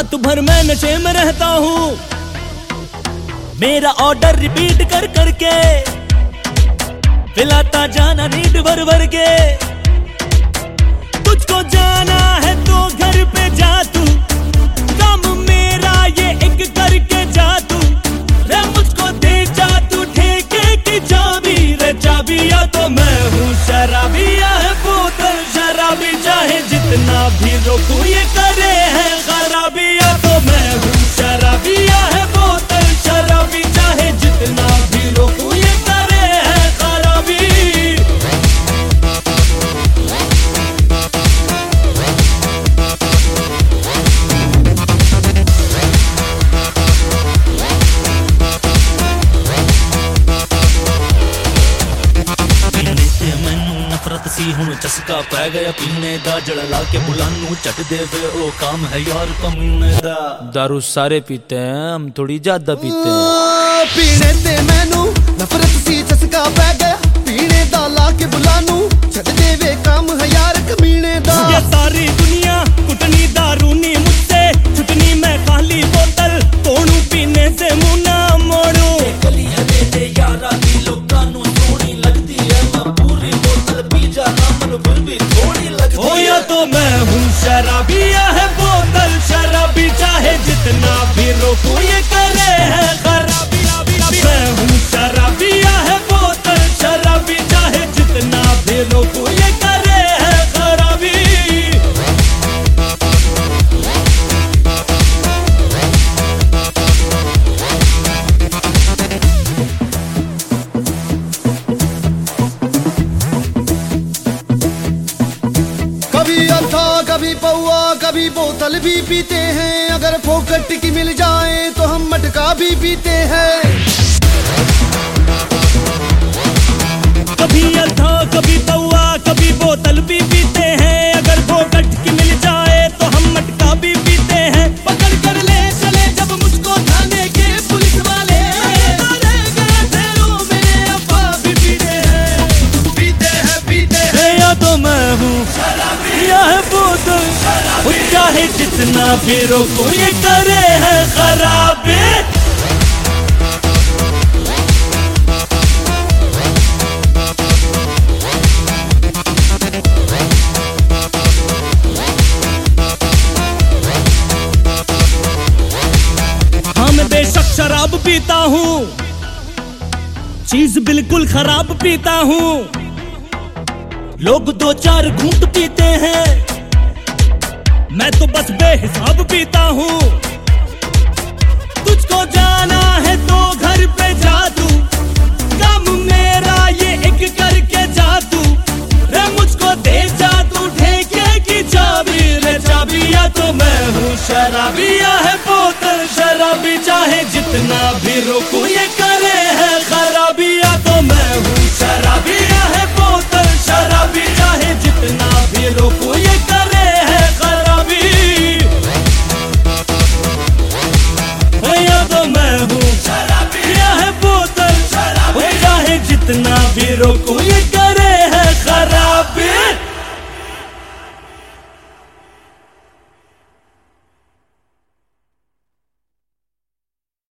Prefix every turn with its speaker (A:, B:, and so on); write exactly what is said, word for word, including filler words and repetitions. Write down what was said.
A: रात भर मैं नशे में रहता हूँ, मेरा ऑर्डर रिपीट कर करके पिलाता जाना नीड भर भर के। तुझको जाना है तो घर पे जा तू, काम मेरा ये एक करके जा तू। रे मुझको दे जा तू ठेके की चाबी, रे चाबिया तो मैं हूँ शराबिया है बोतल शराबी, चाहे जितना भी रोकू ये करे है खराबिया तो मैं हूँ शराबिया है बोतल शराबी, चाहे जितना भी रोकू ये करे है खराबी। नफरत सी हुण चस्का पै गया पीने दा, जड़ ला के बुलानू चट दे वे ओ काम है यार कमीने दा। दारू सारे पीते हैं, हम थोड़ी ज्यादा पीते हैं।
B: पीने ते मैनू नफरत सी चस्का पै गया, पीने दा ला के बुलानू चट दे वे काम है यार कमीने दा।
A: ये सारी दुनिया कुटनी दारू नी मुझसे छुटनी, मैं खाली बोतल तोड़ू पीने से मुंह ना मोड़ू। गली है मेरे यारा दी लोकां नू सोहनी लगदी है, मैं पूरी बोतल पी जाना मन फिर भी थोड़ी लगदी है। होया तो मैं हूँ शराबिया है बोतल शराबी, चाहे जितना भी रोकू ये करे है खराबी। मैं हूँ शराबिया है बोतल शराबी, चाहे जितना भी रोकू ये करे है खराबी।
B: कभी अद्धा कभी पौआ कभी बोतल भी पीते हैं, अगर फोकट की मिल जाए तो हम मटका भी पीते हैं।
A: कभी अद्धा कभी पौआ कभी बोतल भी पीते हैं, अगर फोकट की मिल जाए तो हम मटका भी पीते हैं। पकड़ कर ले चले जब मुझको थाने के पुलिस वाले, मेरे अब्बा भी पीते हैं पीते हैं पीते हैं। या तो मैं हूँ शराबिया है बोतल, चाहे जितना भी रोको ये करे है खराबी। बेशक शराब पीता हूँ, चीज बिल्कुल खराब पीता हूँ। लोग दो चार घूंट पीते हैं, मैं तो बस बेहिसाब पीता हूँ। तुझको जाना है तो घर पे जा तू, काम मेरा ये एक करके जा तू। रे मुझको दे जा तू ठेके की चाबी, रे चाबिया तो मैं हूँ शराबिया है बोतल शराबी, चाहे जितना भी रोकू ये करे है खराबिया तो मैं हूँ शराबिया है बोतल शराबी, चाहे जितना भी रोकू ये करे है खराबी। या तो मैं हूँ शराबिया है बोतल शराबी, चाहे जितना भी रोकू ये